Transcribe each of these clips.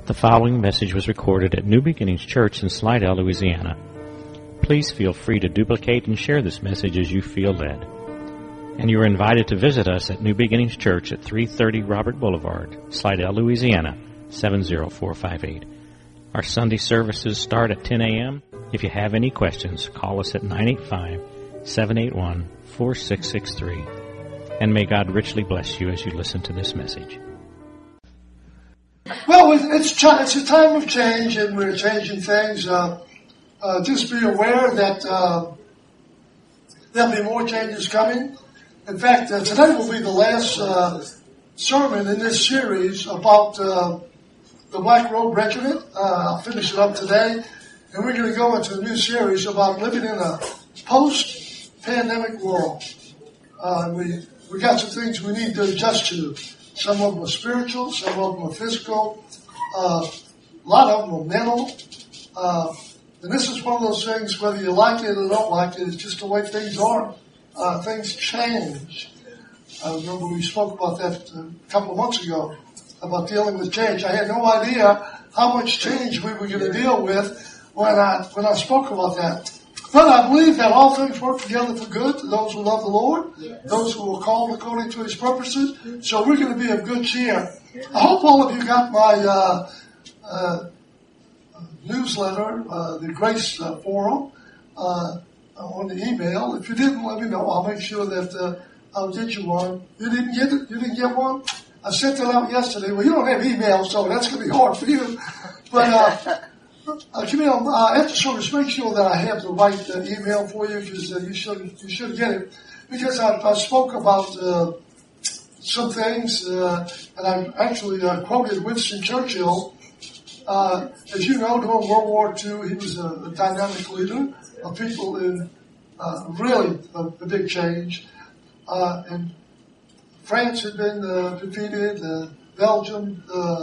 The following message was recorded at New Beginnings Church in Slidell, Louisiana. Please feel free to duplicate and share this message as you feel led. And you are invited to visit us at New Beginnings Church at 330 Robert Boulevard, Slidell, Louisiana, 70458. Our Sunday services start at 10 a.m. If you have any questions, call us at 985-781-4663. And may God richly bless you as you listen to this message. Well, it's a time of change, and we're changing things. Just be aware that there'll be more changes coming. In fact, today will be the last sermon in this series about the Black Robe Regiment. I'll finish it up today, and we're going to go into a new series about living in a post-pandemic world. We got some things we need to adjust to. Some of them are spiritual, some of them are physical, a lot of them are mental. And this is one of those things, whether you like it or don't like it, it's just the way things are. Things change. I remember we spoke about that a couple of months ago, about dealing with change. I had no idea how much change we were going to deal with when I spoke about that. But I believe that all things work together for good to those who love the Lord, those who are called according to His purposes. So we're going to be of good cheer. I hope all of you got my newsletter, the Grace Forum, on the email. If you didn't, let me know. I'll make sure that I'll get you one. You didn't get it? You didn't get one? I sent it out yesterday. Well, you don't have email, so that's going to be hard for you. But Camille, after service, make sure that I have the right email for you, because you should get it. Because I spoke about some things, and I actually quoted Winston Churchill. As you know, during World War II, he was a dynamic leader of people in really a big change. And France had been defeated, Belgium,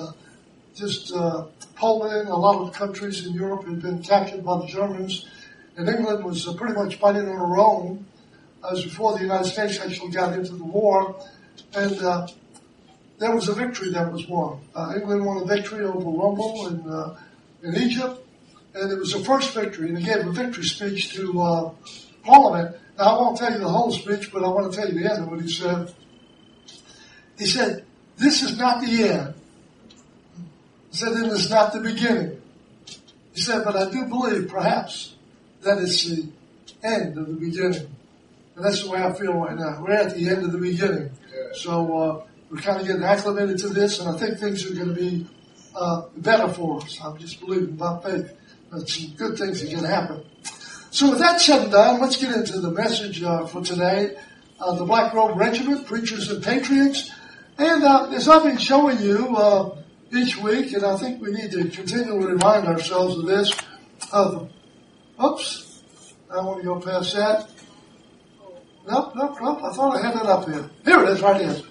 Poland, a lot of countries in Europe had been captured by the Germans, and England was pretty much fighting on her own as before the United States actually got into the war. And there was a victory that was won. England won a victory over Rommel in Egypt, and it was the first victory, and he gave a victory speech to Parliament. Now, I won't tell you the whole speech, but I want to tell you the end of what he said. He said, "This is not the end." He said, "It is not the beginning." He said, "But I do believe, perhaps, that it's the end of the beginning." And that's the way I feel right now. We're at the end of the beginning. So we're kind of getting acclimated to this, and I think things are going to be better for us. I'm just believing by faith that some good things are going to happen. So with that said and done, let's get into the message for today. The Black Robe Regiment, Preachers and Patriots. And as I've been showing you each week, and I think we need to continually remind ourselves of this. Oops, I want to go past that. Nope, I thought I had it up here. Here it is, right here.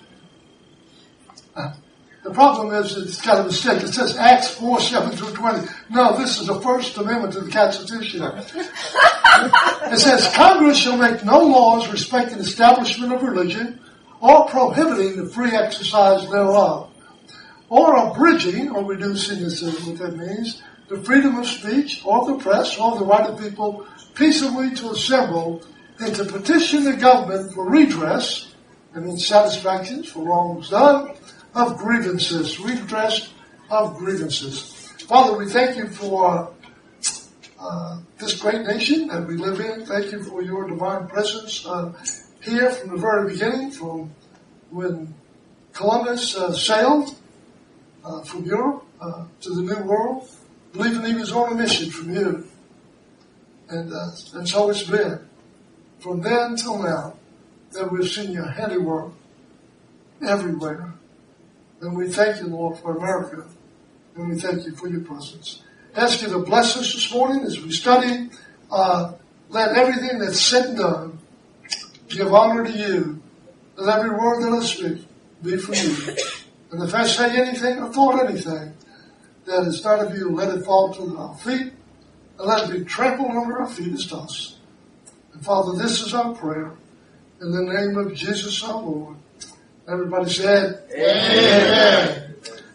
The problem is it's got a mistake. It says Acts 4:7-20. No, this is the First Amendment to the Constitution. It says, "Congress shall make no laws respecting establishment of religion or prohibiting the free exercise thereof, or abridging," or reducing, is what that means, "the freedom of speech or the press or the right of people peaceably to assemble and to petition the government for redress," and in satisfactions for wrongs done, "of grievances," redress of grievances. Father, we thank you for this great nation that we live in. Thank you for your divine presence here from the very beginning, from when Columbus sailed from Europe to the New World, believing he was on a mission from you. And so it's been. From then till now, that we've seen your handiwork everywhere. And we thank you, Lord, for America. And we thank you for your presence. Ask you to bless us this morning as we study. Let everything that's said and done give honor to you. Let every word that I speak be from you. And if I say anything or thought anything that is not of you, let it fall to our feet. And let it be trampled under our feet as dust. And Father, this is our prayer. In the name of Jesus our Lord. Everybody said, Amen.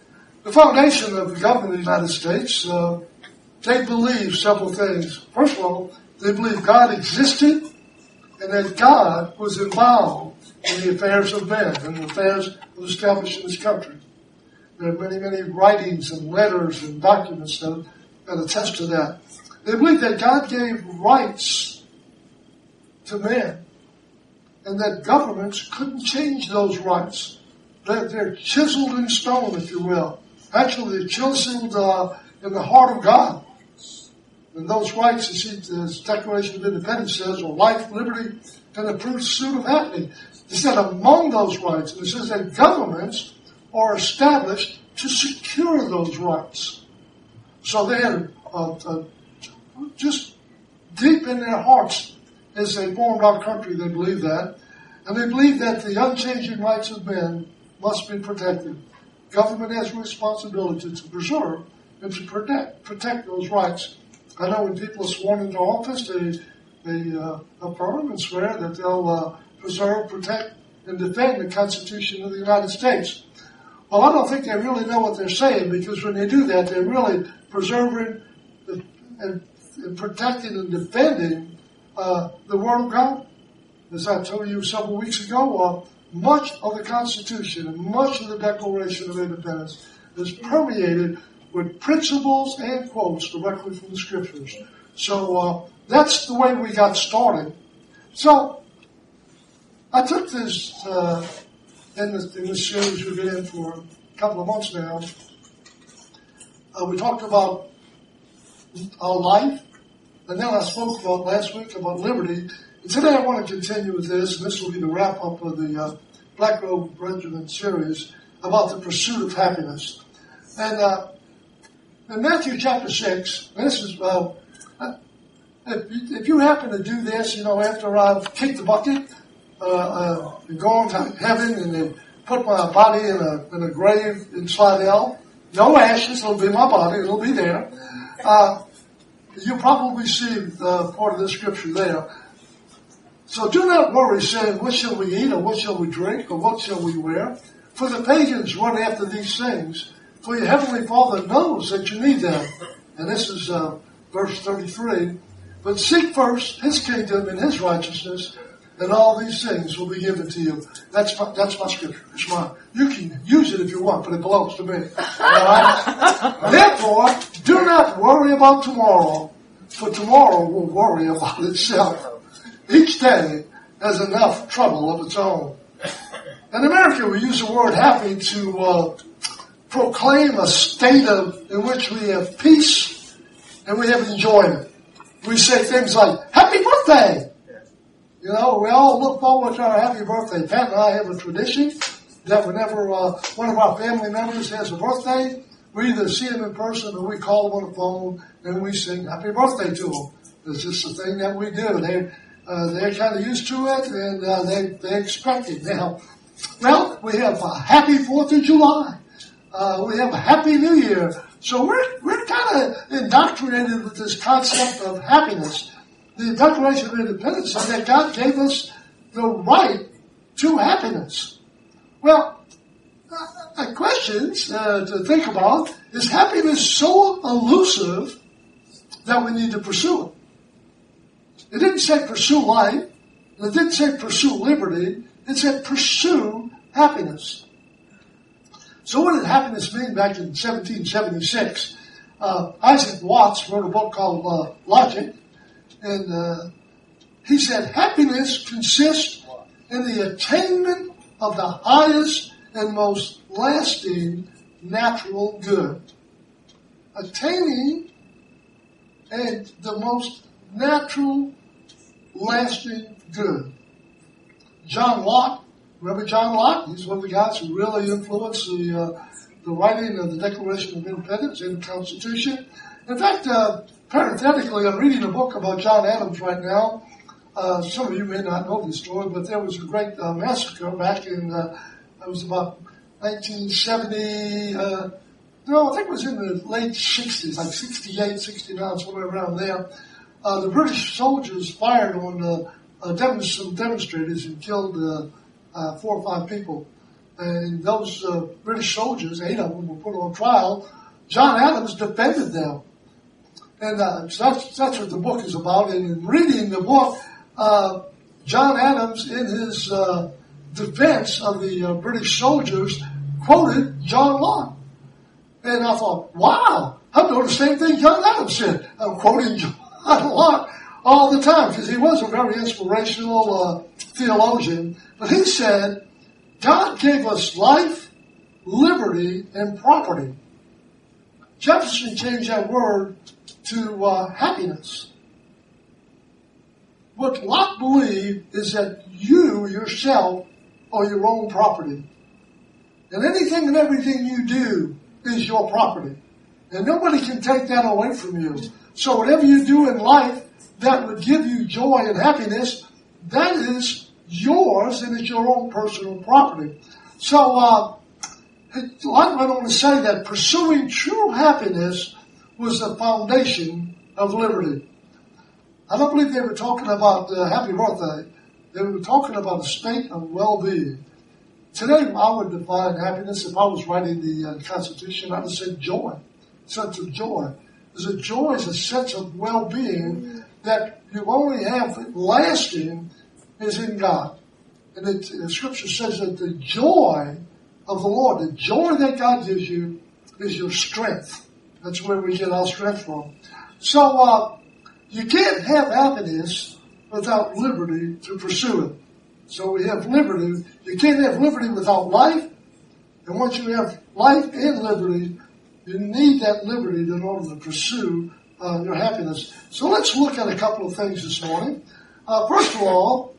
The foundation of the government of the United States, they believe several things. First of all, they believe God existed and that God was involved in the affairs of men and the affairs of establishing this country. There are many, many writings and letters and documents that attest to that. They believe that God gave rights to men and that governments couldn't change those rights. They're chiseled in stone, if you will. Actually, they're chiseled in the heart of God. And those rights, you see, the Declaration of Independence says, are life, liberty, and the pursuit of happiness. It said among those rights, and it says that governments are established to secure those rights. So they had just deep in their hearts, as they formed our country, they believe that. And they believe that the unchanging rights of men must be protected. Government has a responsibility to preserve and to protect those rights. I know when people are sworn into office, they affirm and swear that they'll preserve, protect, and defend the Constitution of the United States. Well, I don't think they really know what they're saying, because when they do that, they're really preserving and protecting and defending the Word of God. As I told you several weeks ago, much of the Constitution and much of the Declaration of Independence is permeated with principles and quotes directly from the Scriptures. So that's the way we got started. So I took this in this series we've been in for a couple of months now. We talked about our life, and then I spoke about last week about liberty. And today I want to continue with this, and this will be the wrap-up of the Black Robe Regiment series about the pursuit of happiness. And in Matthew chapter 6, this is, if you happen to do this, after I've kicked the bucket, and gone to heaven and they put my body in a grave in Slidell, no ashes, it'll be my body, it'll be there. You'll probably see part of the scripture there. So do not worry, saying, what shall we eat, or what shall we drink, or what shall we wear? For the pagans run after these things, for your heavenly Father knows that you need them. And this is verse 33. But seek first His kingdom and His righteousness, and all these things will be given to you. That's my scripture. It's mine. You can use it if you want, but it belongs to me. All right? Therefore, do not worry about tomorrow, for tomorrow will worry about itself. Each day has enough trouble of its own. In America, we use the word happy to proclaim a state in which we have peace and we have enjoyment. We say things like, happy birthday! We all look forward to our happy birthday. Pat and I have a tradition that whenever one of our family members has a birthday, we either see them in person or we call them on the phone and we sing happy birthday to them. It's just a thing that we do. They're kind of used to it, and they expect it now. Well, we have a happy 4th of July. We have a happy New Year. So we're kind of indoctrinated with this concept of happiness. The Declaration of Independence says that God gave us the right to happiness. Well, a question to think about, is happiness so elusive that we need to pursue it? It didn't say pursue life. It didn't say pursue liberty. It said pursue happiness. So what did happiness mean back in 1776? Isaac Watts wrote a book called Logic. And he said, happiness consists in the attainment of the highest and most lasting natural good. Attaining and the most natural lasting good. John Locke, remember John Locke? He's one of the guys who really influenced the writing of the Declaration of Independence and the Constitution. In fact, parenthetically, I'm reading a book about John Adams right now. Some of you may not know this story, but there was a great massacre back in, it was about 1970, I think it was in the late 60s, like 68, 69, somewhere around there. The British soldiers fired on some demonstrators and killed 4 or 5 people. and those British soldiers, 8 of them, were put on trial. John Adams defended them. And that's what the book is about. And in reading the book, John Adams, in his defense of the British soldiers, quoted John Locke. And I thought, wow, I'm doing the same thing John Adams said. I'm quoting John Locke all the time because he was a very inspirational theologian. But he said, God gave us life, liberty, and property. Jefferson changed that word to happiness. What Locke believed is that you, yourself, are your own property. And anything and everything you do is your property. And nobody can take that away from you. So whatever you do in life that would give you joy and happiness, that is yours and it's your own personal property. So Locke went on to say that pursuing true happiness was the foundation of liberty. I don't believe they were talking about happy birthday. They were talking about a state of well-being. Today, I would define happiness, if I was writing the Constitution, I would say joy, sense of joy. Because a joy is a sense of well-being that you only have lasting is in God. And the Scripture says that the joy of the Lord, the joy that God gives you, is your strength. That's where we get our strength from. So you can't have happiness without liberty to pursue it. So we have liberty. You can't have liberty without life. And once you have life and liberty, you need that liberty in order to pursue your happiness. So let's look at a couple of things this morning. First of all,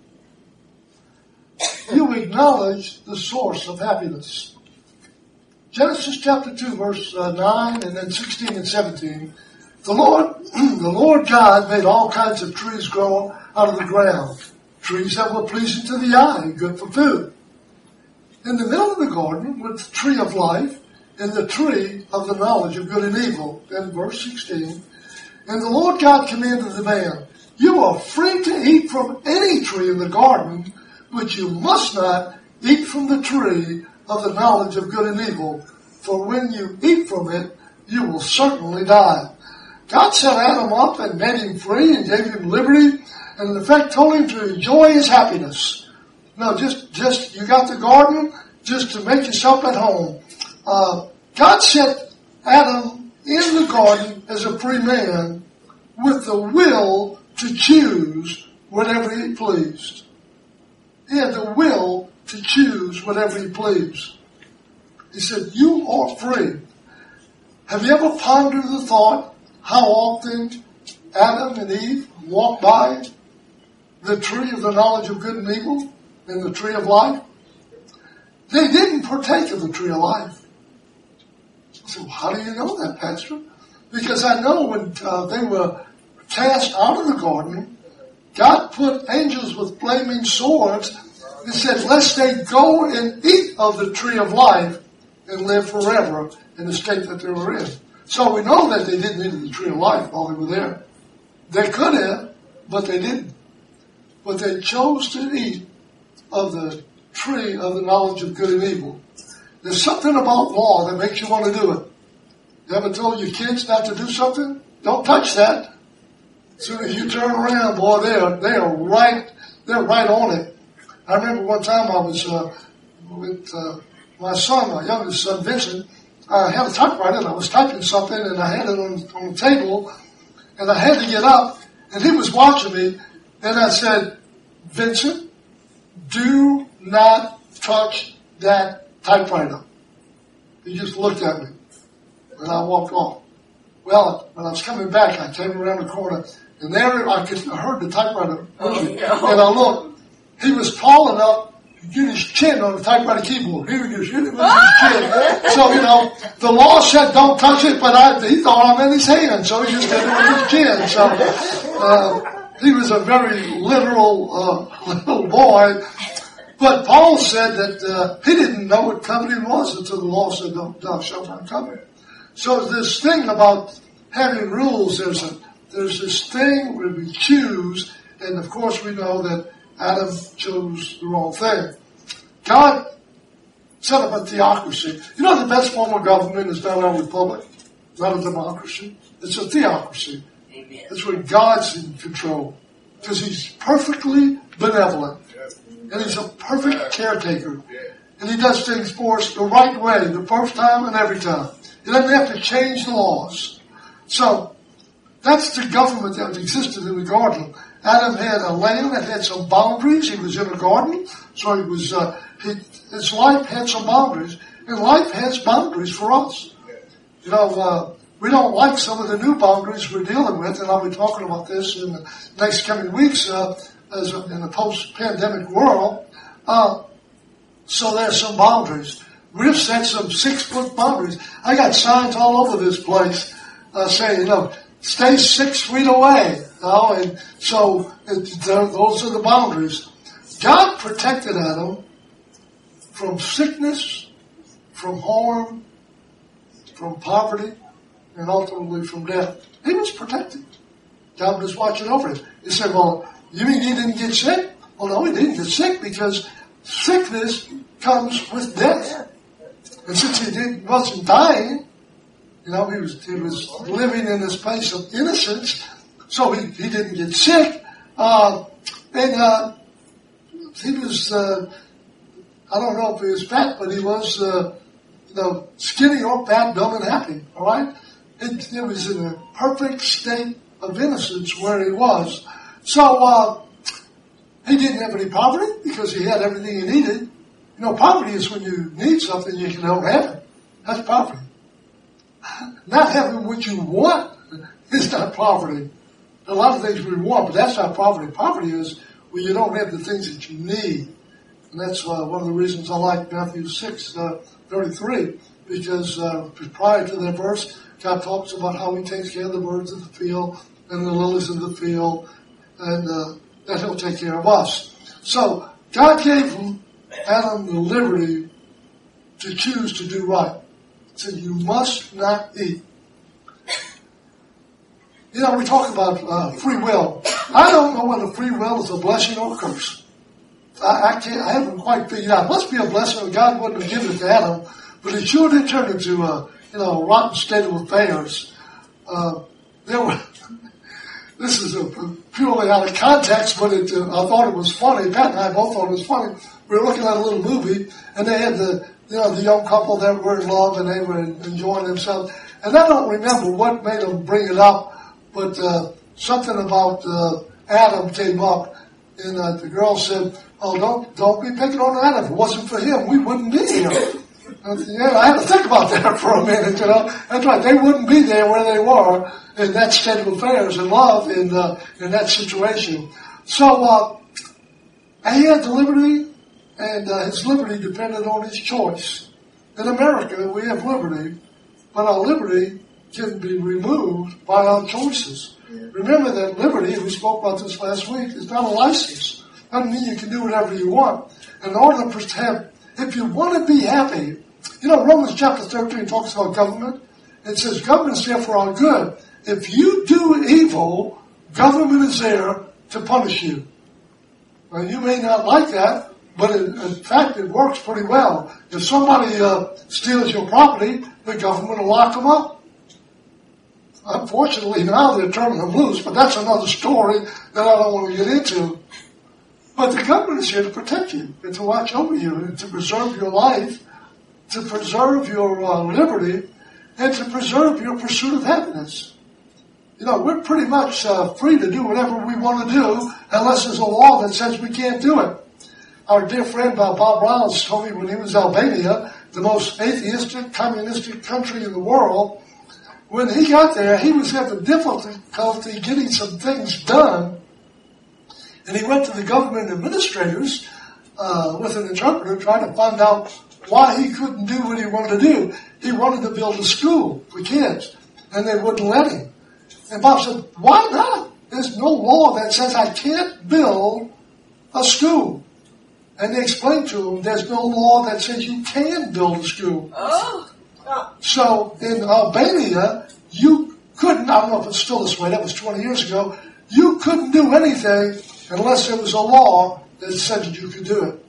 you acknowledge the source of happiness. Genesis chapter 2, verse 9, and then 16 and 17. The Lord God made all kinds of trees grow out of the ground, trees that were pleasing to the eye and good for food. In the middle of the garden was the tree of life and the tree of the knowledge of good and evil. In verse 16, and the Lord God commanded the man, you are free to eat from any tree in the garden, but you must not eat from the tree of the knowledge of good and evil, for when you eat from it, you will certainly die. God set Adam up and made him free and gave him liberty, and in effect told him to enjoy his happiness. No, just you got the garden just to make yourself at home. God set Adam in the garden as a free man with the will to choose whatever he pleased. He had the will to choose whatever he pleased. He said, you are free. Have you ever pondered the thought how often Adam and Eve walked by the tree of the knowledge of good and evil and the tree of life? They didn't partake of the tree of life. I said, well, how do you know that, Pastor? Because I know when they were cast out of the garden, God put angels with flaming swords and said, lest they go and eat of the tree of life and live forever in the state that they were in. So we know that they didn't eat of the tree of life while they were there. They could have, but they didn't. But they chose to eat of the tree of the knowledge of good and evil. There's something about law that makes you want to do it. You ever told your kids not to do something? Don't touch that. As soon as you turn around, boy, they're right on it. I remember one time I was with my son, my youngest son, Vincent. I had a typewriter and I was typing something and I had it on the table and I had to get up and he was watching me and I said, Vincent, do not touch that typewriter. He just looked at me and I walked off. Well, when I was coming back, I came around the corner and there I heard the typewriter moving. And I looked. He was tall enough to get his chin on the typewriter keyboard. He would just hit it with his chin. So, the law said don't touch it, but he thought I'm in his hand, so he just did it with his chin. So he was a very literal little boy. But Paul said that he didn't know what coveting was until the law said thou shalt not covet. So this thing about having rules, there's this thing where we choose, and of course we know that Adam chose the wrong thing. God set up a theocracy. You know the best form of government is not a republic, not a democracy. It's a theocracy. Amen. It's where God's in control. Because he's perfectly benevolent. And he's a perfect caretaker. And he does things for us the right way, the first time and every time. He doesn't have to change the laws. So, that's the government that existed in the garden. Adam had a land that had some boundaries. He was in a garden. So he was, his life had some boundaries. And life has boundaries for us. You know, we don't like some of the new boundaries we're dealing with, and I'll be talking about this in the next coming weeks as in the post-pandemic world. So there's some boundaries. We've set some 6-foot boundaries. I got signs all over this place saying, you know, stay 6 feet away. You know, and so those are the boundaries. God protected Adam from sickness, from harm, from poverty, and ultimately from death. He was protected. God was watching over him. He said, well, you mean he didn't get sick? Well, no, he didn't get sick because sickness comes with death. And since he wasn't dying, you know, he was living in this place of innocence, so he didn't get sick. He was, I don't know if he was fat, but he was, skinny or fat, dumb and happy, all right? It was in a perfect state of innocence where he was. So, he didn't have any poverty because he had everything he needed. You know, poverty is when you need something you don't have it. That's poverty. Not having what you want is not poverty. A lot of things we want, but that's not poverty. Poverty is when you don't have the things that you need. And that's one of the reasons I like Matthew 6:33, because prior to that verse, God talks about how he takes care of the birds of the field and the lilies of the field, and that he'll take care of us. So God gave Adam the liberty to choose to do right. He said, you must not eat. You know, we talk about free will. I don't know whether free will is a blessing or a curse. I haven't quite figured out. It must be a blessing, or God wouldn't have given it to Adam, but it sure did turn into a rotten state of affairs. This is purely out of context, but I thought it was funny. Pat and I both thought it was funny. We were looking at a little movie, and they had the young couple that were in love, and they were enjoying themselves. And I don't remember what made them bring it up, but something about Adam came up, and the girl said, "Oh, don't be picking on Adam. If it wasn't for him, we wouldn't be here." I had to think about that for a minute. That's right. They wouldn't be there where they were in that state of affairs and love in that situation. So he had the liberty, and his liberty depended on his choice. In America, we have liberty, but our liberty can be removed by our choices. Remember that liberty, we spoke about this last week, is not a license. Doesn't mean you can do whatever you want. In order to have, if you want to be happy, Romans chapter 13 talks about government. It says government is there for our good. If you do evil, government is there to punish you. Now, you may not like that, but in fact, it works pretty well. If somebody steals your property, the government will lock them up. Unfortunately, now they're turning them loose, but that's another story that I don't want to get into. But the government is here to protect you and to watch over you and to preserve your life, to preserve your liberty, and to preserve your pursuit of happiness. We're pretty much free to do whatever we want to do unless there's a law that says we can't do it. Our dear friend Bob Brown told me when he was in Albania, the most atheistic, communistic country in the world, when he got there, he was having difficulty getting some things done. And he went to the government administrators with an interpreter trying to find out why he couldn't do what he wanted to do. He wanted to build a school for kids, and they wouldn't let him. And Bob said, why not? There's no law that says I can't build a school. And they explained to him, there's no law that says you can build a school. Oh. So in Albania, you couldn't, I don't know if it's still this way, that was 20 years ago, you couldn't do anything unless there was a law that said that you could do it.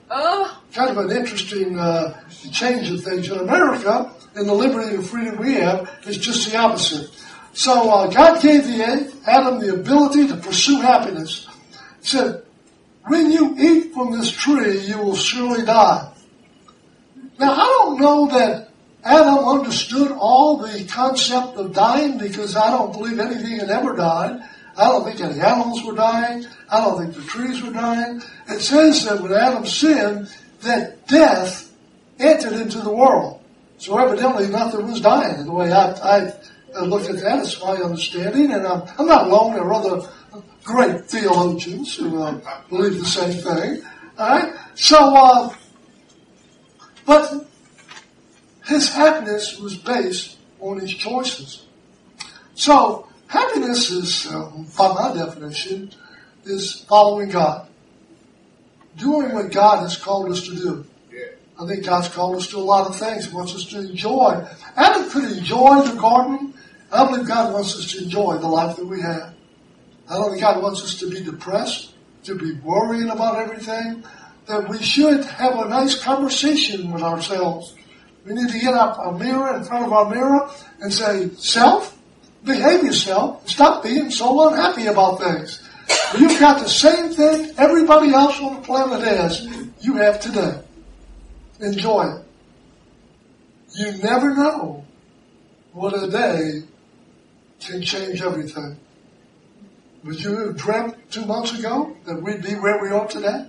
Kind of an interesting change of things. In America, in the liberty and freedom we have, is just the opposite. So God gave Adam the ability to pursue happiness. He said, when you eat from this tree, you will surely die. Now, I don't know that Adam understood all the concept of dying, because I don't believe anything had ever died. I don't think any animals were dying. I don't think the trees were dying. It says that when Adam sinned, that death entered into the world. So evidently nothing was dying. The way I look at that, it's my understanding. And I'm not alone. There are other great theologians who believe the same thing. All right? So, but his happiness was based on his choices. So happiness is, by my definition, is following God. Doing what God has called us to do. I think God's called us to a lot of things. He wants us to enjoy. Adam could enjoy the garden. I believe God wants us to enjoy the life that we have. I don't think God wants us to be depressed, to be worrying about everything. That we should have a nice conversation with ourselves. We need to get up a mirror in front of our mirror and say, self, behave yourself. Stop being so unhappy about things. You've got the same thing everybody else on the planet has. You have today. Enjoy it. You never know what a day can change everything. Would you have dreamt 2 months ago that we'd be where we are today?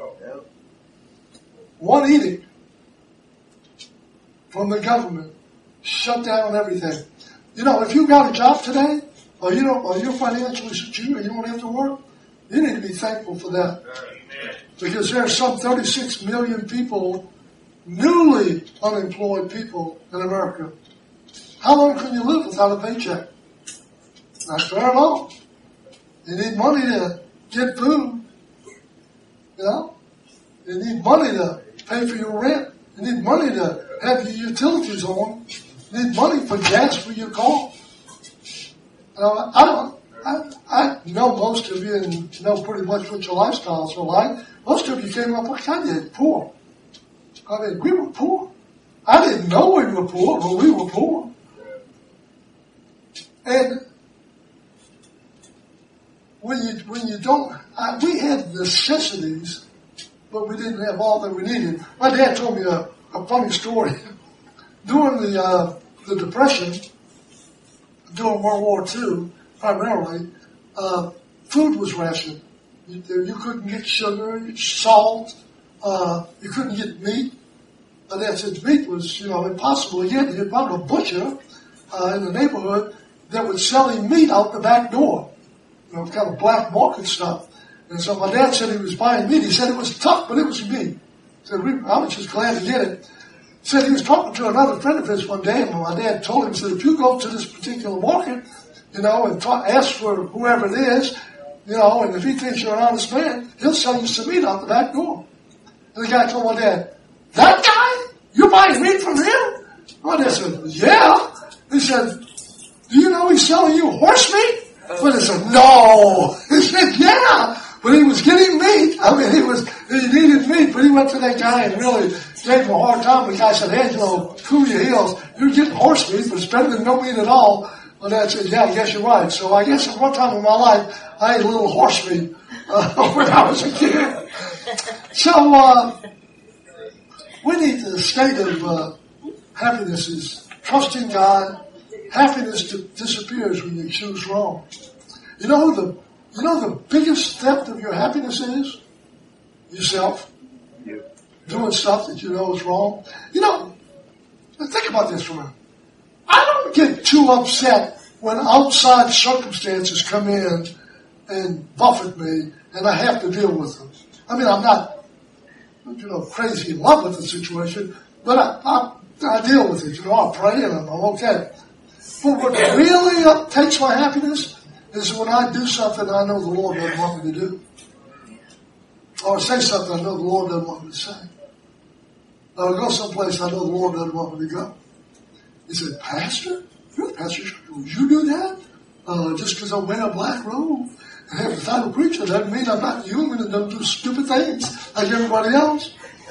One edict from the government shut down everything. You know, if you got a job today, or you're financially secure and you don't have to work, you need to be thankful for that. Because there are some 36 million people, newly unemployed people in America. How long can you live without a paycheck? Not very long. You need money to get food. You know? You need money to pay for your rent. You need money to have your utilities on. You need money for gas for your car. I know most of you and know pretty much what your lifestyles are like. Most of you came up like I did, poor. I mean, we were poor. I didn't know we were poor, but we were poor. And when you don't, we had necessities, but we didn't have all that we needed. My dad told me a funny story. During the Depression, during World War II, primarily, food was rationed. You couldn't get sugar, salt, you couldn't get meat. But that's it. Meat was, impossible to get. You'd find a butcher in the neighborhood that was selling meat out the back door. Kind of black market stuff. And so my dad said he was buying meat. He said it was tough, but it was meat. So I was just glad to get it. He said he was talking to another friend of his one day, and my dad told him, he said, if you go to this particular market, and ask for whoever it is, and if he thinks you're an honest man, he'll sell you some meat out the back door. And the guy told my dad, that guy? You're buying meat from him? My dad said, yeah. He said, do you know he's selling you horse meat? But he said, no. He said, yeah. But he was getting meat. I mean, he needed meat, but he went to that guy and really gave him a hard time. The guy said, Angelo, cool your heels. You're getting horse meat, but it's better than no meat at all. My dad said, yeah, I guess you're right. So I guess at one time in my life, I ate a little horse meat when I was a kid. So we need the state of happiness is trusting God. Happiness disappears when you choose wrong. You know the biggest theft of your happiness is? Yourself. Yeah. Doing stuff that you know is wrong. Think about this for a minute. I don't get too upset when outside circumstances come in and buffet me and I have to deal with them. I mean, I'm not, crazy in love with the situation, but I deal with it. I pray and I'm okay. But what really takes my happiness is when I do something I know the Lord doesn't want me to do. Or say something I know the Lord doesn't want me to say. Or go someplace I know the Lord doesn't want me to go. He said, Pastor? You're a pastor. Would you do that? Just because I wear a black robe and have the title preacher doesn't mean I'm not human and don't do stupid things like everybody else.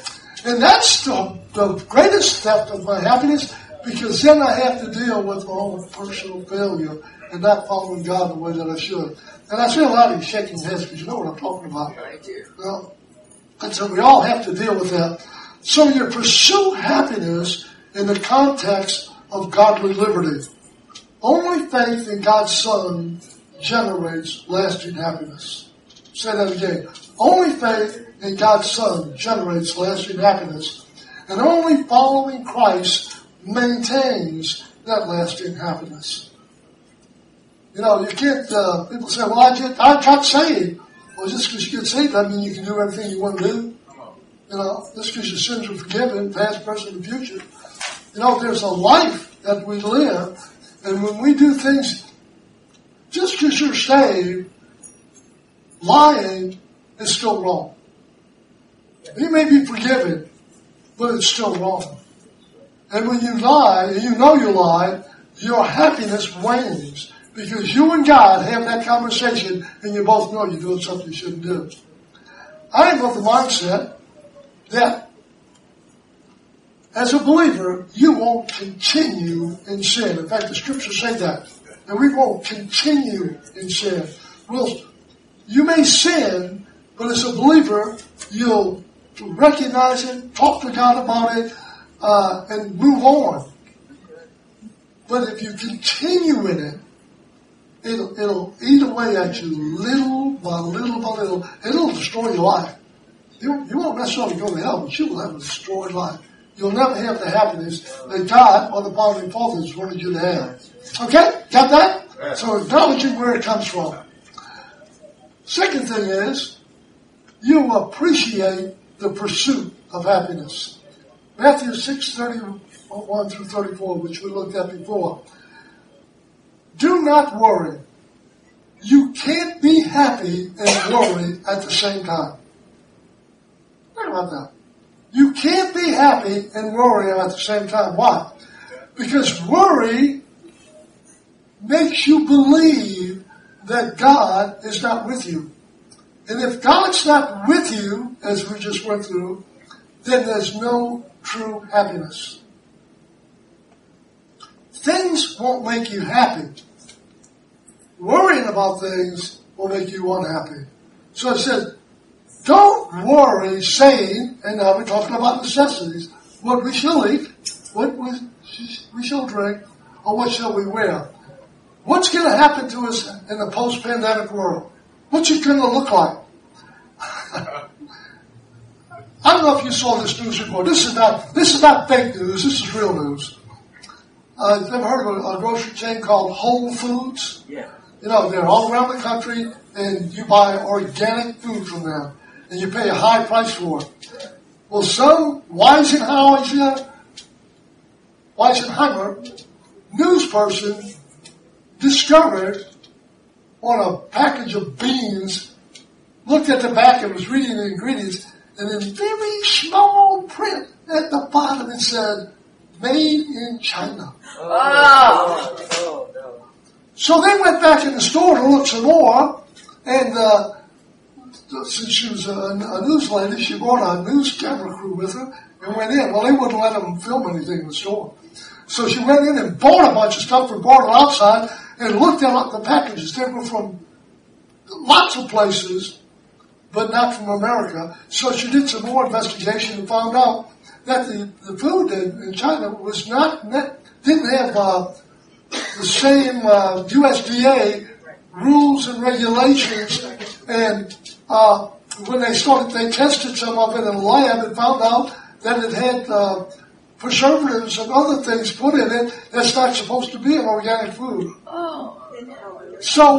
And that's the greatest theft of my happiness, because then I have to deal with my own personal failure and not following God the way that I should. And I see a lot of you shaking your heads because you know what I'm talking about. I do. Well, and so we all have to deal with that. So you pursue happiness in the context of godly liberty. Only faith in God's Son generates lasting happiness. Say that again. Only faith in God's Son generates lasting happiness. And only following Christ maintains that lasting happiness. You know, you can't, people say, well, I got saved. Well, just because you get saved doesn't mean you can do everything you want to do. You know, just because your sins are forgiven, past, present, and future. You know, there's a life that we live, and when we do things, just because you're saved, lying is still wrong. You may be forgiven, but it's still wrong. And when you lie, and you know you lied, your happiness wanes. Because you and God have that conversation, and you both know you're doing something you shouldn't do. I am of the mindset that as a believer, you won't continue in sin. In fact, the scriptures say that. And we won't continue in sin. Well, you may sin, but as a believer, you'll recognize it, talk to God about it, and move on. But if you continue in it, it'll eat away at you little by little by little. It'll destroy your life. You won't necessarily go to hell, but you will have a destroyed life. You'll never have the happiness that God or the founding fathers wanted you to have. Okay? Got that? So acknowledging where it comes from. Second thing is, you appreciate the pursuit of happiness. Matthew 6:31 through 34, which we looked at before. Do not worry. You can't be happy and worry at the same time. Think about that. You can't be happy and worry at the same time. Why? Because worry makes you believe that God is not with you. And if God's not with you, as we just went through, then there's no true happiness. Things won't make you happy. Worrying about things will make you unhappy. So it says, don't worry saying, and now we're talking about necessities, what we shall eat, what we shall drink, or what shall we wear. What's going to happen to us in the post-pandemic world? What's it going to look like? I don't know if you saw this news report. This is not fake news. This is real news. You've ever heard of a grocery chain called Whole Foods? Yeah. You know, they're all around the country, and you buy organic food from them, and you pay a high price for it. Well, some Weisenheimer news person discovered on a package of beans, looked at the back and was reading the ingredients, and in very small print at the bottom it said, made in China. Oh. No. So they went back in the store to look some more, and since she was a news lady, she brought a news camera crew with her and went in. Well, they wouldn't let them film anything in the store. So she went in and bought a bunch of stuff and brought it outside and looked at the packages. They were from lots of places, but not from America. So she did some more investigation and found out that the food in China was didn't have the same USDA rules and regulations. And when they tested some of it in a lab and found out that it had preservatives and other things put in it that's not supposed to be in organic food. So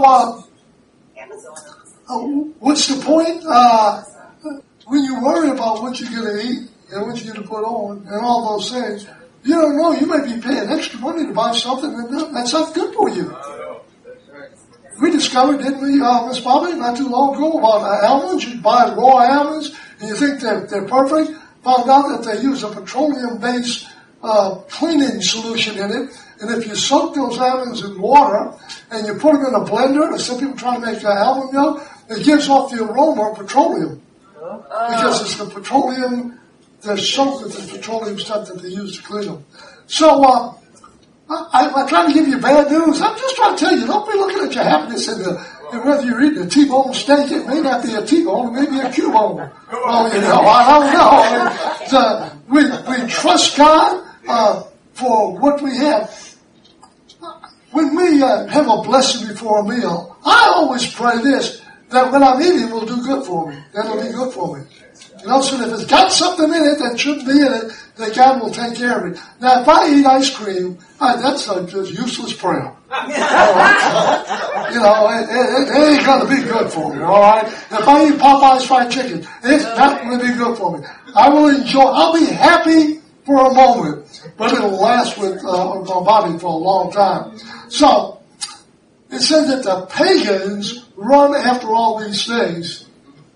what's the point? When you worry about what you're going to eat and what you're going to put on and all those things, you don't know. You may be paying extra money to buy something that's not good for you. We discovered, didn't we, Miss Bobby, not too long ago, about almonds. You buy raw almonds and you think they're perfect. Found out that they use a petroleum-based cleaning solution in it. And if you soak those almonds in water and you put them in a blender, as some people try to make almond milk, it gives off the aroma of petroleum. Because it's the petroleum they're soaked with the petroleum stuff that they use to clean them. So, I'm trying to give you bad news. I'm just trying to tell you, don't be looking at your happiness and whether you're eating a T-bone steak. It may not be a T-bone, it may be a Q-bone. Well, you know, I don't know. We trust God for what we have. When we have a blessing before a meal, I always pray this, that when I'm eating, it will do good for me. That'll be good for me. You know, so if it's got something in it that shouldn't be in it, then God will take care of it. Now, if I eat ice cream, that's a just useless prayer. You know, it ain't going to be good for me, all right? If I eat Popeye's fried chicken, it's not going to be good for me. I'll be happy for a moment, but it'll last with my body for a long time. So, it says that the pagans run after all these things.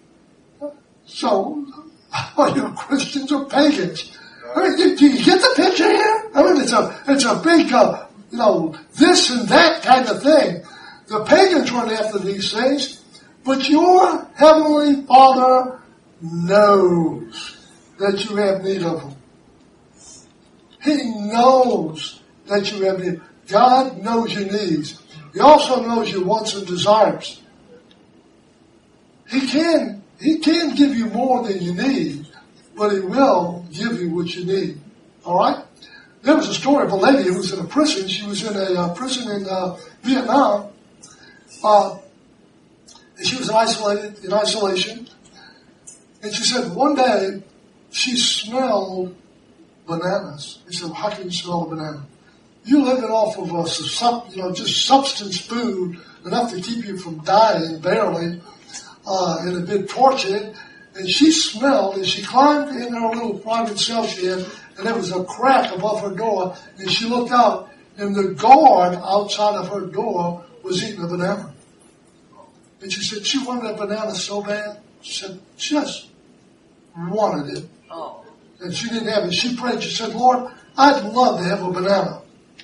So, are you Christians or pagans? I mean, do you get the picture here? I mean, it's a big, this and that kind of thing. The pagans run after these things, but your heavenly Father knows that you have need of them. He knows that you have need. God knows your needs. He also knows your wants and desires. He can give you more than you need, but He will give you what you need. All right? There was a story of a lady who was in a prison. She was in a prison in Vietnam. And she was in isolation. And she said one day she smelled bananas. He said, how can you smell a banana? You living off of just substance food, enough to keep you from dying, barely, and had been tortured. And she smelled, and she climbed in her little private cell she had, and there was a crack above her door, and she looked out, and the guard outside of her door was eating a banana. And she said, she wanted a banana so bad. She said, she just wanted it. Oh. And she didn't have it. She prayed. She said, Lord, I'd love to have a banana.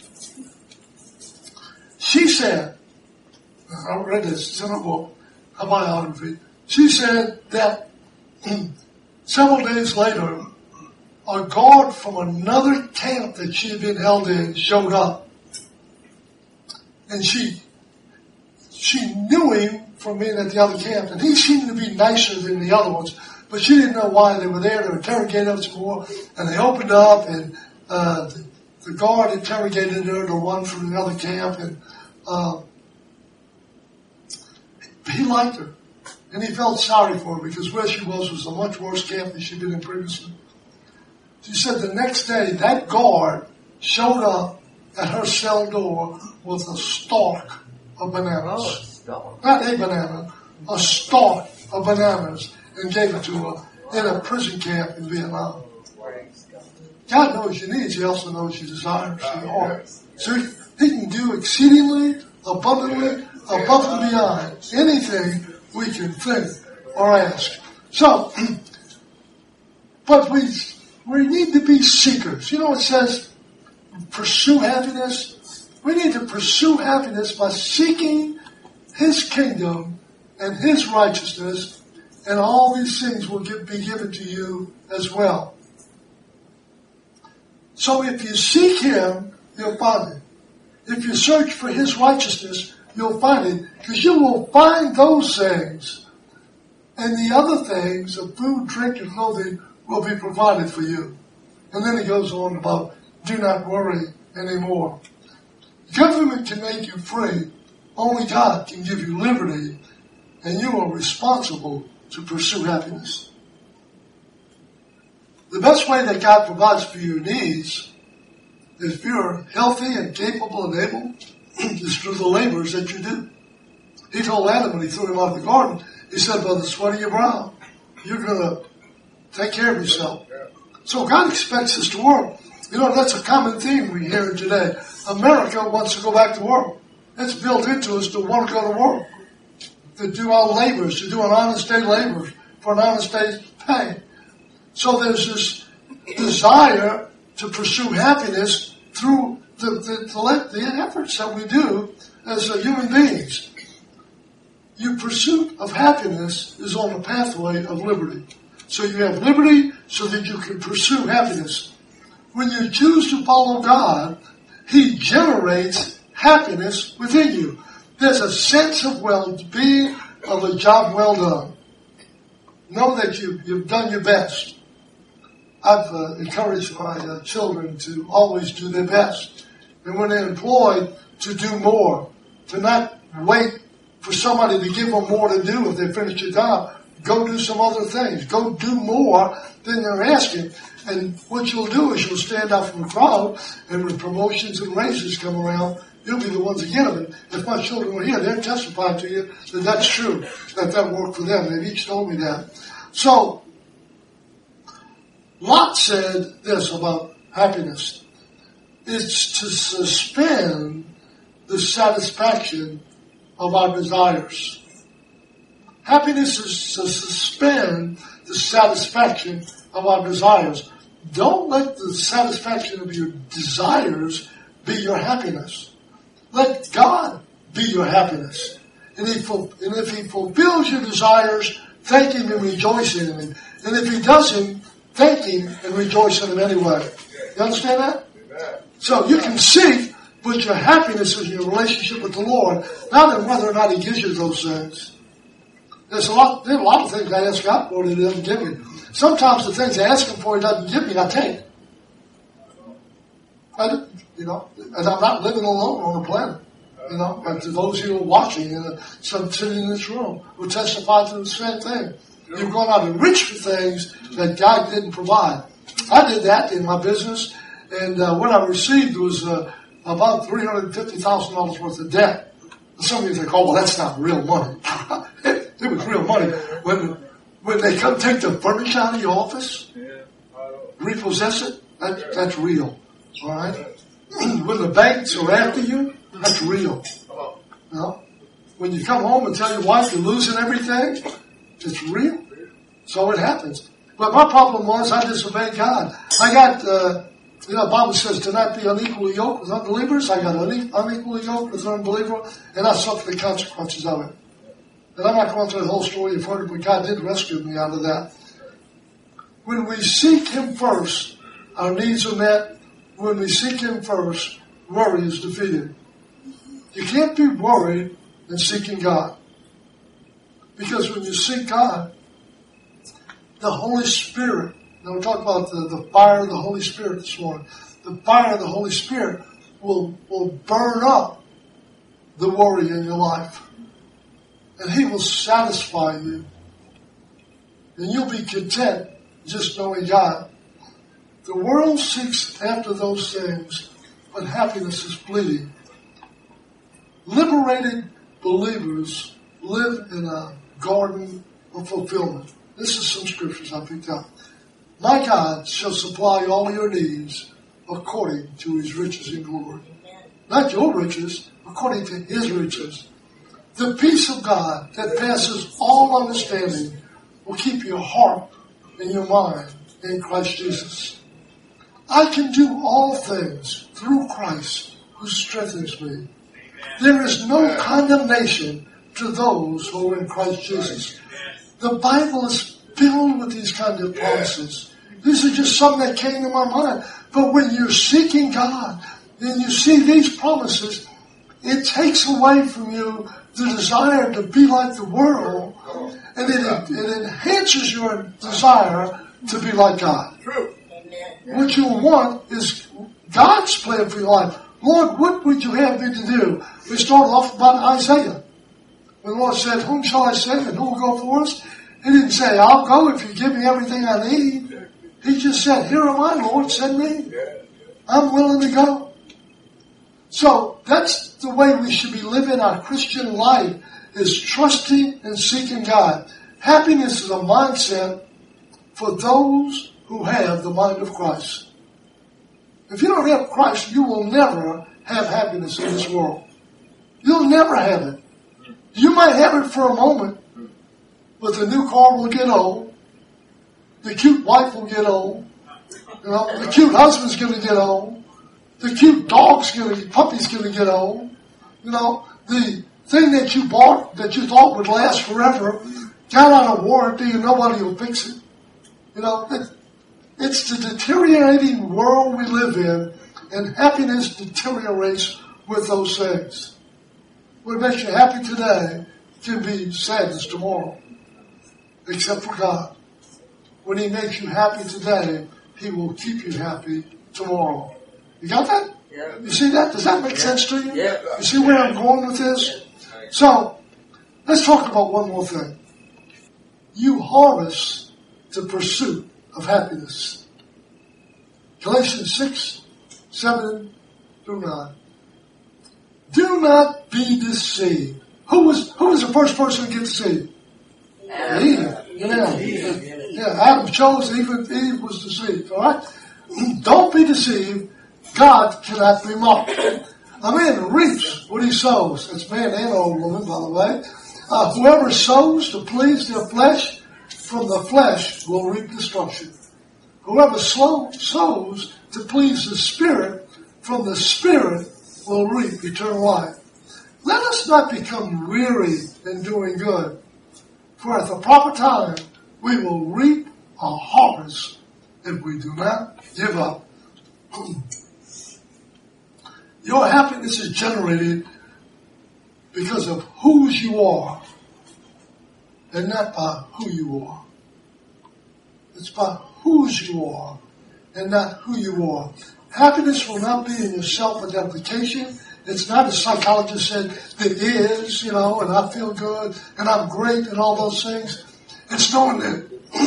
She said, I read this, it's in a book, a biography. She said that several days later, a guard from another camp that she had been held in showed up. And she knew him from being at the other camp, and he seemed to be nicer than the other ones, but she didn't know why they were there. They interrogated him some more, and they opened up, and the guard interrogated her, the one from the other camp, and he liked her. And he felt sorry for her because where she was a much worse camp than she'd been in previously. She said the next day that guard showed up at her cell door with a stalk of bananas. Not a banana, a stalk of bananas, and gave it to her in a prison camp in Vietnam. God knows your needs. He also knows your desires in your heart. So He can do exceedingly, abundantly, above and beyond anything we can think or ask. So, but we need to be seekers. You know, it says, pursue happiness. We need to pursue happiness by seeking His kingdom and His righteousness, and all these things will be given to you as well. So if you seek Him, you'll find it. If you search for His righteousness, you'll find it, because you will find those things, and the other things of food, drink, and clothing will be provided for you. And then He goes on about, do not worry anymore. Government can make you free. Only God can give you liberty, and you are responsible to pursue happiness. The best way that God provides for your needs is if you're healthy and capable and able, is through the labors that you do. He told Adam when He threw him out of the garden, He said, by the sweat of your brow, you're going to take care of yourself. So God expects us to work. You know, that's a common theme we hear today. America wants to go back to work. It's built into us to want to go to work, to do our labors, to do an honest day labor for an honest day's pay. So there's this desire to pursue happiness through the efforts that we do as human beings. Your pursuit of happiness is on the pathway of liberty. So you have liberty so that you can pursue happiness. When you choose to follow God, He generates happiness within you. There's a sense of well-being, of a job well done. Know that you've done your best. I've encouraged my children to always do their best. And when they're employed, to do more. To not wait for somebody to give them more to do if they finish your job. Go do some other things. Go do more than they're asking. And what you'll do is you'll stand out from the crowd, and when promotions and raises come around, you'll be the ones to get them. If my children were here, they'd testify to you that that's true, that worked for them. They've each told me that. So, Lot said this about happiness. It's to suspend the satisfaction of our desires. Happiness is to suspend the satisfaction of our desires. Don't let the satisfaction of your desires be your happiness. Let God be your happiness. And if He fulfills your desires, thank Him and rejoice in Him. And if He doesn't, thank Him and rejoice in Him anyway. You understand that? So you can seek, but your happiness is your relationship with the Lord, not in whether or not He gives you those things. There's a lot of things I ask God for that He doesn't give me. Sometimes the things I ask Him for He doesn't give me, I take. And I'm not living alone on the planet. But to those who are watching and some sitting in this room who testify to the same thing. You've gone out and rich for things that God didn't provide. I did that in my business, and what I received was about $350,000 worth of debt. Some of you think, oh, well, that's not real money. It was real money. When they come take the furniture out of your office, repossess it, that's real. All right? When the banks are after you, that's real. When you come home and tell your wife you're losing everything, it's real. So it happens. But my problem was I disobeyed God. I got, the Bible says to not be unequally yoked with unbelievers. I got unequally yoked with an unbeliever, and I suffered the consequences of it. And I'm not going through the whole story. You've heard it, but God did rescue me out of that. When we seek Him first, our needs are met. When we seek Him first, worry is defeated. You can't be worried and seeking God. Because when you seek God, the Holy Spirit, now we're talking about the fire of the Holy Spirit this morning. The fire of the Holy Spirit will burn up the worry in your life. And He will satisfy you. And you'll be content just knowing God. The world seeks after those things, but happiness is fleeting. Liberated believers live in a garden of fulfillment. This is some scriptures I picked up. My God shall supply all your needs according to His riches in glory. Not your riches, according to His riches. The peace of God that passes all understanding will keep your heart and your mind in Christ Jesus. I can do all things through Christ who strengthens me. There is no condemnation to those who are in Christ Jesus. The Bible is filled with these kind of promises. These are just some that came to my mind. But when you're seeking God and you see these promises, it takes away from you the desire to be like the world, and it enhances your desire to be like God. True. What you want is God's plan for your life. Lord, what would you have me to do? We started off about Isaiah. When the Lord said, whom shall I send and who will go for us? He didn't say, I'll go if you give me everything I need. He just said, here am I, Lord, send me. I'm willing to go. So that's the way we should be living our Christian life, is trusting and seeking God. Happiness is a mindset for those who have the mind of Christ. If you don't have Christ, you will never have happiness in this world. You'll never have it. You might have it for a moment, but the new car will get old. The cute wife will get old. The cute husband's going to get old. The cute puppy's going to get old. The thing that you bought that you thought would last forever got out of warranty and nobody will fix it. You know, it's the deteriorating world we live in, and happiness deteriorates with those things. What makes you happy today can be sadness tomorrow, except for God. When He makes you happy today, He will keep you happy tomorrow. You got that? Yeah. You see that? Does that make sense to you? Yeah. You see where I'm going with this? So, let's talk about one more thing. You harvest the pursuit of happiness. Galatians 6:7-9. Do not be deceived. Who was the first person to get deceived? Eve. Yeah, Adam chose, Eve was deceived. All right? Don't be deceived. God cannot be mocked. A man reaps what he sows. That's man and old woman, by the way. Whoever sows to please their flesh, from the flesh will reap destruction. Whoever sows to please the Spirit, from the Spirit will reap eternal life. Let us not become weary in doing good, for at the proper time we will reap a harvest if we do not give up. Your happiness is generated because of whose you are and not by who you are. It's by whose you are and not who you are. Happiness will not be in your self-identification. It's not, as psychologists said, it is, and I feel good and I'm great and all those things. It's knowing that,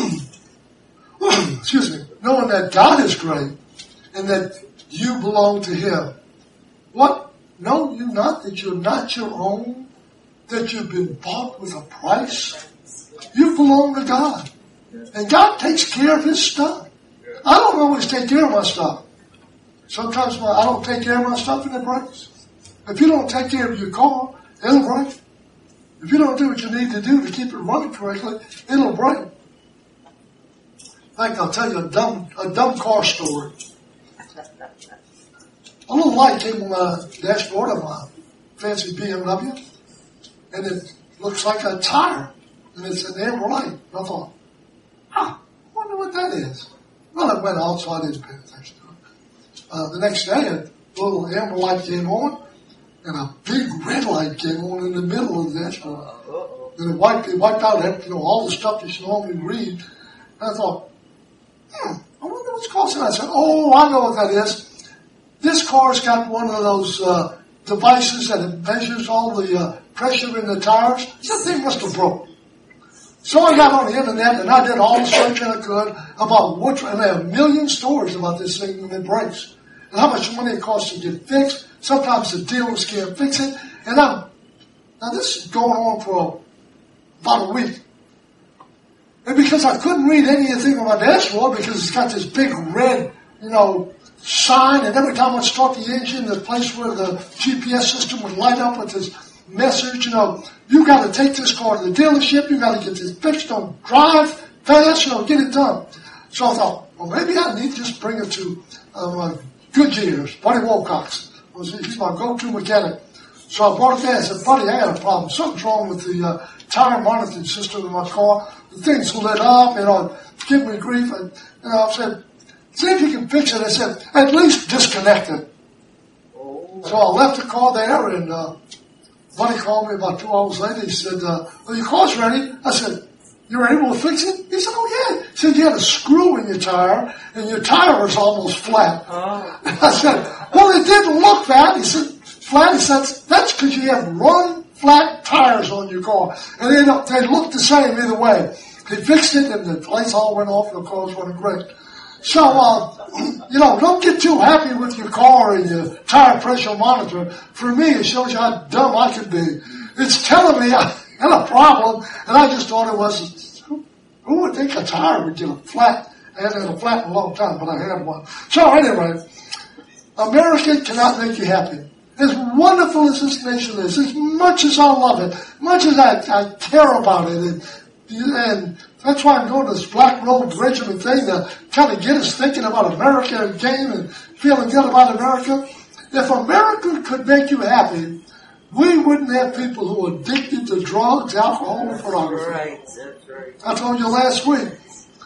knowing that God is great and that you belong to Him. What? Know you not that you're not your own? That you've been bought with a price? You belong to God. And God takes care of His stuff. I don't always take care of my stuff. Sometimes I don't take care of my stuff and it breaks. If you don't take care of your car, it'll break. If you don't do what you need to do to keep it running correctly, it'll break. In fact, I'll tell you a dumb car story. A little light came on my dashboard of my fancy BMW, and it looks like a tire, and it's an amber light. And I thought, I wonder what that is. Well, it went out, so I didn't pay attention to it. The next day, a little amber light came on, and a big red light came on in the middle of the dashboard. And it wiped out all the stuff that you normally read. And I thought, I wonder what's causing that. I said, I know what that is. This car's got one of those devices that it measures all the pressure in the tires. That thing must have broke. So I got on the internet and I did all the searching I could about and there are a million stories about this thing when it breaks. And how much money it costs to get fixed. Sometimes the dealers can't fix it. And now this is going on for about a week. And because I couldn't read anything on my dashboard because it's got this big red, sign, and every time I start the engine, the place where the GPS system would light up with this message, you got to take this car to the dealership, you got to get this fixed, don't drive fast, get it done. So I thought, well, maybe I need to just bring it to Goodyear's, Buddy Wilcox. He's my go-to mechanic. So I brought it there. I said, Buddy, I got a problem. Something's wrong with the tire monitoring system in my car. The thing's lit up, give me grief. And I said, see if you can fix it. I said, at least disconnect it. So I left the car there, and Buddy called me about 2 hours later. He said, your car's ready. I said, you were able to fix it? He said, oh, yeah. He said, you had a screw in your tire, and your tire was almost flat. I said, well, it didn't look flat. He said, flat? He said, that's because you have run flat tires on your car. And they look the same either way. He fixed it, and the lights all went off, and the car was running great. So, don't get too happy with your car and your tire pressure monitor. For me, it shows you how dumb I could be. It's telling me I had a problem, and I just thought it was, who would think a tire would get a flat? I haven't had a flat in a long time, but I had one. So anyway, America cannot make you happy. As wonderful as this nation is, as much as I love it, much as I care about it, and that's why I'm going to this Black Robe Regiment thing to kind of get us thinking about America again and feeling good about America. If America could make you happy, we wouldn't have people who are addicted to drugs, alcohol, and pornography. Right, that's right. I told you last week,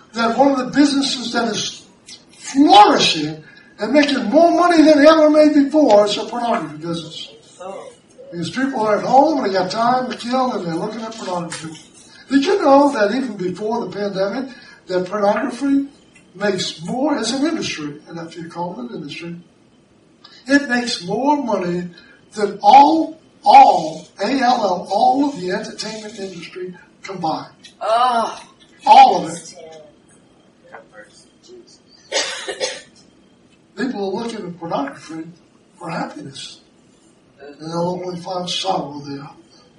that one of the businesses that is flourishing and making more money than they ever made before is the pornography business. Because people are at home and they got time to kill and they're looking at pornography. Did you know that even before the pandemic, that pornography makes more as an industry, and if you call it an industry, it makes more money than all of the entertainment industry combined. All of it. People are looking at pornography for happiness. And they'll only find sorrow there.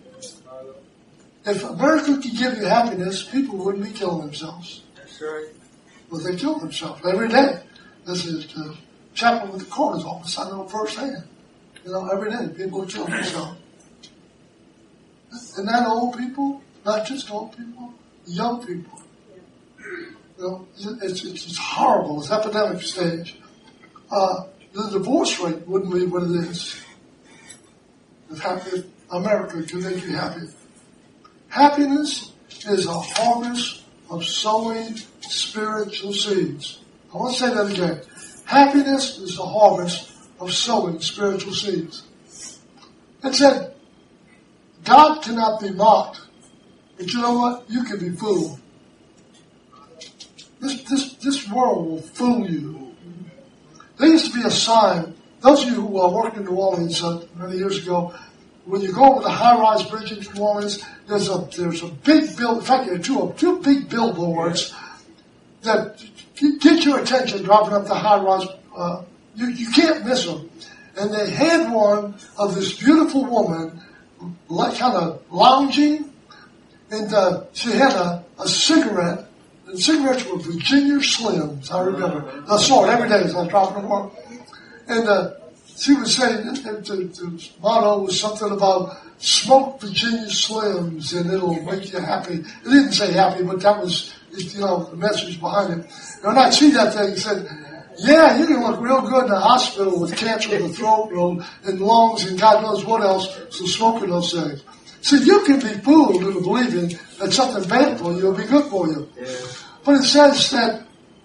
If America could give you happiness, people wouldn't be killing themselves. That's right. But they kill themselves every day. This is the chaplain with the coroner's office. I know firsthand. Every day people are killing themselves. And not old people, not just old people, young people. It's horrible. It's epidemic stage. The divorce rate wouldn't be what it is. If America could make you happy. Happiness is a harvest of sowing spiritual seeds. I want to say that again. Happiness is the harvest of sowing spiritual seeds. It said, God cannot be mocked. But you know what? You can be fooled. This world will fool you. There used to be a sign. Those of you who worked in New Orleans many years ago, when you go over the high-rise bridge in New Orleans, there's a big bill. In fact, there are two big billboards that get your attention dropping up the high-rise. You can't miss them. And they had one of this beautiful woman, like kind of lounging, and she had a cigarette. And cigarettes were Virginia Slims, I remember. I saw it every day as I was driving to work. And she was saying the motto was something about smoke Virginia Slims and it'll make you happy. It didn't say happy, but that was, the message behind it. And when I see that thing, it said, yeah, you can look real good in the hospital with cancer of the throat and lungs and God knows what else, so smoking those things. See, you can be fooled into believing that something bad for you will be good for you. Yeah. But it says that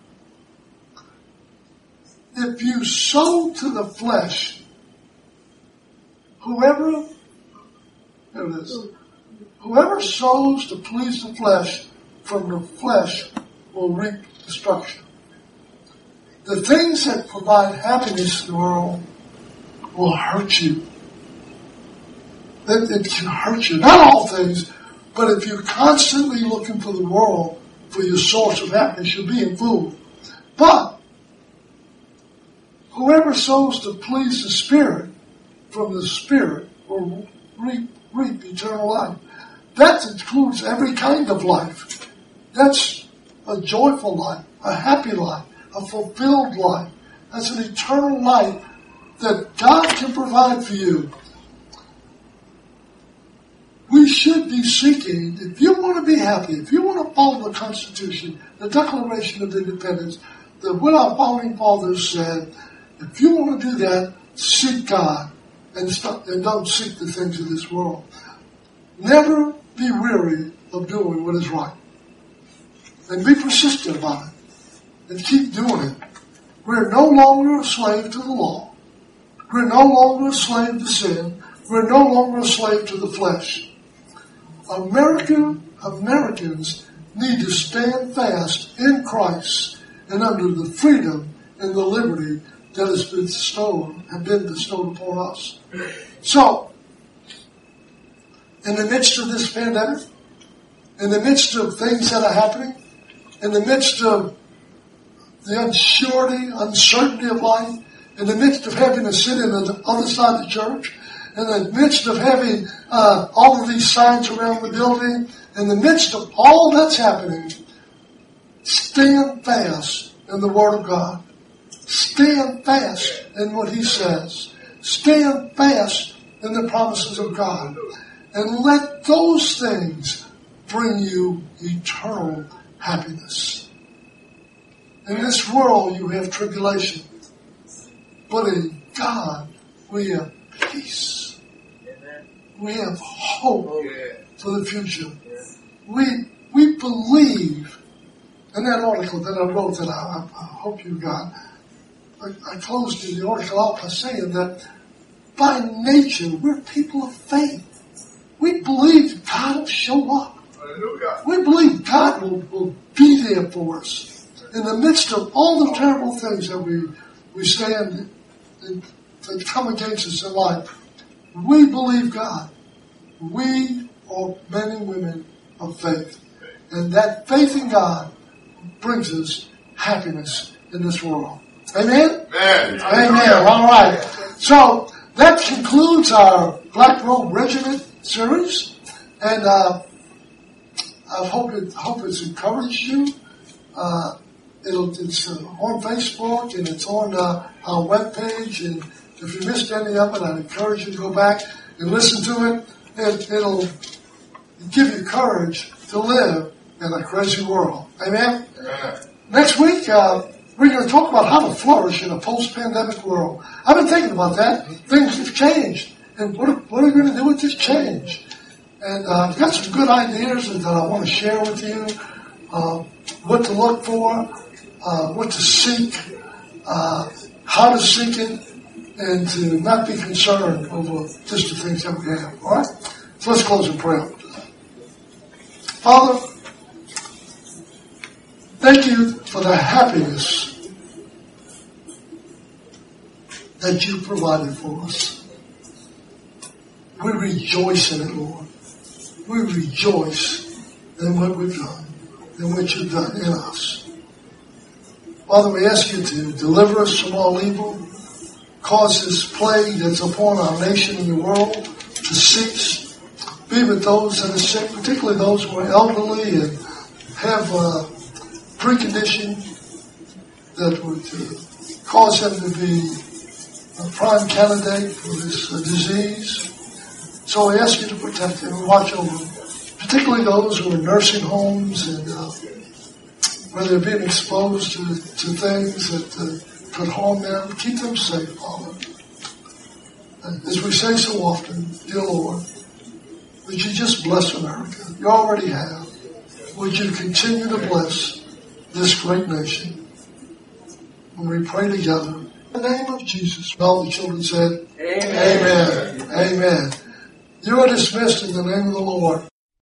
if you sow to the flesh, whoever sows to please the flesh, from the flesh will reap destruction. The things that provide happiness in the world will hurt you. It can hurt you. Not all things, but if you're constantly looking for the world for your source of happiness, you're being fooled. But whoever sows to please the Spirit, from the Spirit will reap eternal life. That includes every kind of life. That's a joyful life, a happy life, a fulfilled life. That's an eternal life that God can provide for you. We should be seeking, if you want to be happy, if you want to follow the Constitution, the Declaration of Independence, that what our founding fathers said, if you want to do that, seek God and don't seek the things of this world. Never be weary of doing what is right. And be persistent about it. And keep doing it. We're no longer a slave to the law. We're no longer a slave to sin. We're no longer a slave to the flesh. Americans need to stand fast in Christ and under the freedom and the liberty that has been bestowed upon us. So, in the midst of this pandemic, in the midst of things that are happening, in the midst of the uncertainty of life, in the midst of having to sit in the other side of the church, in the midst of having all of these signs around the building, in the midst of all that's happening, stand fast in the Word of God. Stand fast in what He says. Stand fast in the promises of God. And let those things bring you eternal happiness. In this world you have tribulation, but in God we have peace. We have hope for the future. We believe in that article that I wrote that I hope you got, I closed the article out by saying that by nature, we're people of faith. We believe God will show up. We believe God will be there for us in the midst of all the terrible things that we stand that come against us in life. We believe God. We are men and women of faith. And that faith in God brings us happiness in this world. Amen? Amen. Amen. All right. So that concludes our Black Robe Regiment series. And I hope it's encouraged you. It's on Facebook and it's on our webpage. And if you missed any of it, I'd encourage you to go back and listen to it. It'll give you courage to live in a crazy world. Amen? Amen. Next week, we're going to talk about how to flourish in a post-pandemic world. I've been thinking about that. Things have changed. And what are we going to do with this change? And I've got some good ideas that I want to share with you. What to look for, what to seek, how to seek it, and to not be concerned over just the things that we have. All right? So let's close in prayer. Father, thank you for the happiness that you provided for us. We rejoice in it, Lord. We rejoice in what we've done and what you've done in us. Father, we ask you to deliver us from all evil, cause this plague that's upon our nation and the world to cease. Be with those that are sick, particularly those who are elderly and have precondition that would cause them to be a prime candidate for this disease. So I ask you to protect them and watch over them, particularly those who are in nursing homes and where they're being exposed to things that could harm them. Keep them safe, Father. And as we say so often, dear Lord, would you just bless America? You already have. Would you continue to bless this great nation? And we pray together in the name of Jesus. All the children said, Amen. Amen. Amen. You are dismissed in the name of the Lord.